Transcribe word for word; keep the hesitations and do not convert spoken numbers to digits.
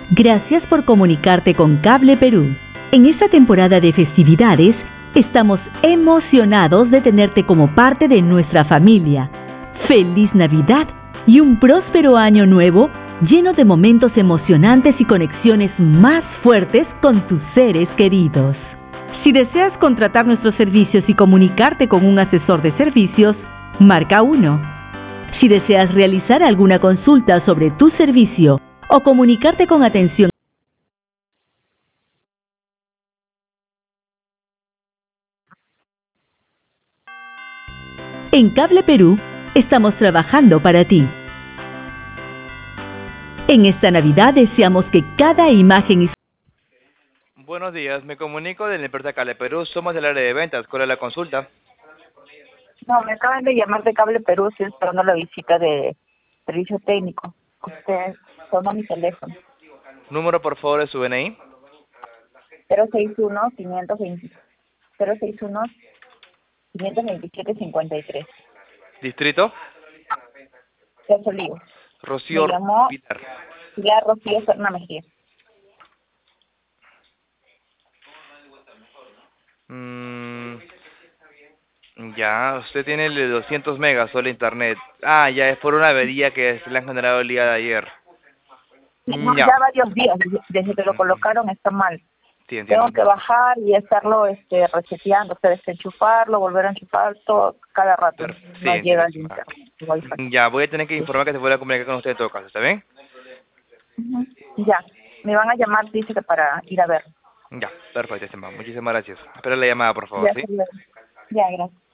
Gracias por comunicarte con Cable Perú. En esta temporada de festividades, estamos emocionados de tenerte como parte de nuestra familia. ¡Feliz Navidad y un próspero año nuevo lleno de momentos emocionantes y conexiones más fuertes con tus seres queridos! Si deseas contratar nuestros servicios y comunicarte con un asesor de servicios, marca uno. Si deseas realizar alguna consulta sobre tu servicio o comunicarte con atención en Cable Perú, estamos trabajando para ti. En esta Navidad deseamos que cada imagen y Buenos días, me comunico de la empresa Cable Perú, somos del área de ventas, ¿cuál es la consulta? No, me acaban de llamar de Cable Perú, estoy esperando la visita de servicio técnico. Usted toma mi teléfono. Número por favor de su D N I. cero seis uno, quinientos veinte, cero seis uno, quinientos veintisiete, cincuenta y tres. Distrito. Tres Olivos. Rocío Me llamó Pilar. Pilar Rocío Serna Mejía. Mm, ya, usted tiene el de doscientos megas solo internet. Ah, ya, es por una avería que se le han generado el día de ayer. No, Ya. ya varios días, desde, desde que lo colocaron está mal. Sí, entiendo. Tengo que bajar y estarlo este, reseteando, o sea, desenchufarlo, volver a enchufar todo cada rato. Per- sí, No llega entiendo. al internet, el wifi. Ya, voy a tener que informar que se pueda comunicar con usted en todo caso, ¿está bien? Ujú. Ya, me van a llamar, dice que para ir a ver. Ya, perfecto, estimado. Muchísimas gracias. Espera la llamada, por favor, Ya, ¿sí? hasta luego. Ya, gracias.